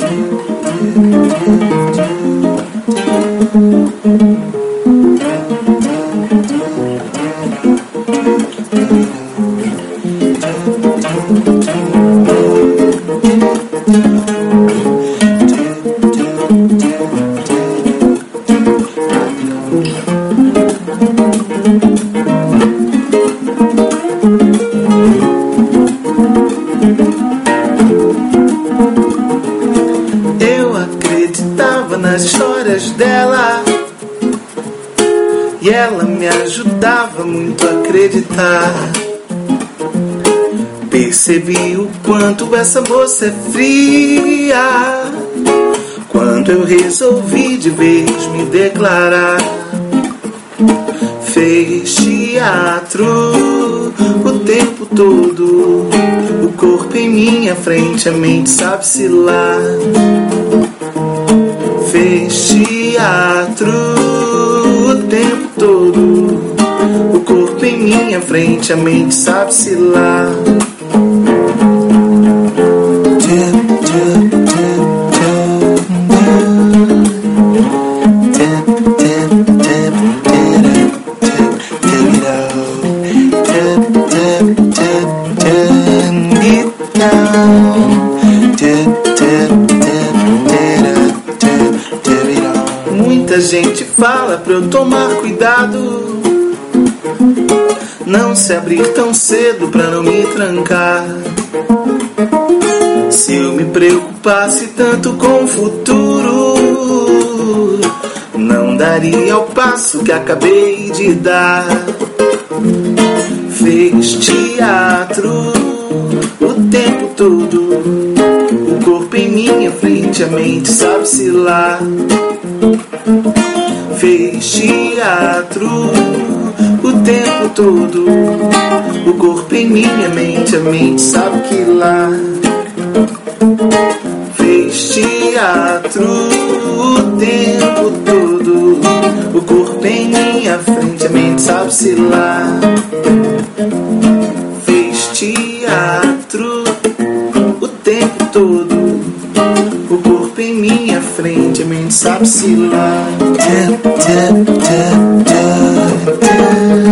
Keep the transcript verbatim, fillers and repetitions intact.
Eu acreditava nas histórias dela e ela me ajudava muito a acreditar. Percebi o quanto essa moça é fria quando eu resolvi de vez me declarar. Fez teatro o tempo todo, o corpo em minha frente, a mente sabe-se lá. Fez teatro o tempo todo, o corpo em minha frente, a mente sabe-se lá. Muita gente fala pra eu tomar cuidado, não se abrir tão cedo pra não me trancar. Se eu me preocupasse tanto com o futuro, não daria o passo que acabei de dar. Fez teatro o tempo todo, o corpo em minha frente, a mente sabe-se lá. Fez teatro o tempo todo, o corpo em minha mente, a mente sabe que lá. Fez teatro o tempo todo, o corpo em minha frente, a mente sabe-se lá. Fez teatro o tempo todo, o corpo em minha frente, a mente sabe-se lá.